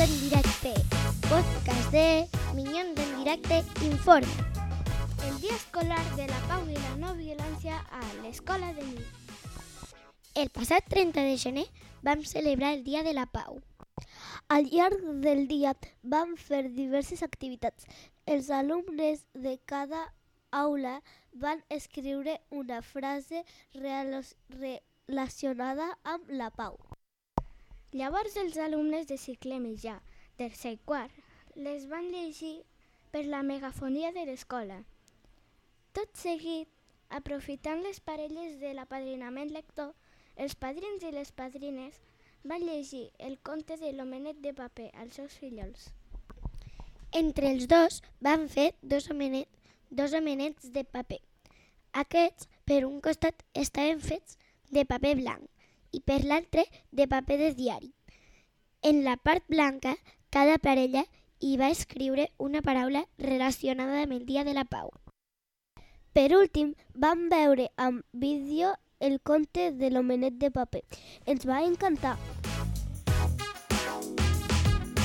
en directe, podcast de Minyons en directe informa. El dia escolar de la pau i la no violència a l'escola de nit. El passat 30 de gener vam celebrar el Dia de la Pau. Al llarg del dia vam fer diverses activitats. Els alumnes de cada aula van escriure una frase relacionada amb la pau. Llavors els alumnes de cicle mitjà, tercer i quart, les van llegir per la megafonia de l'escola. Tot seguit, aprofitant les parelles de l'apadrinament lector, els padrins i les padrines van llegir el conte de l'homenet de paper als seus fillols. Entre els dos van fer dos homenets de paper. Aquests, per un costat, estaven fets de paper blanc i per l'altre de paper de diari. En la part blanca, cada parella hi va escriure una paraula relacionada amb el Dia de la Pau. Per últim, vam veure amb vídeo el conte de l'homenet de paper. Ens va encantar.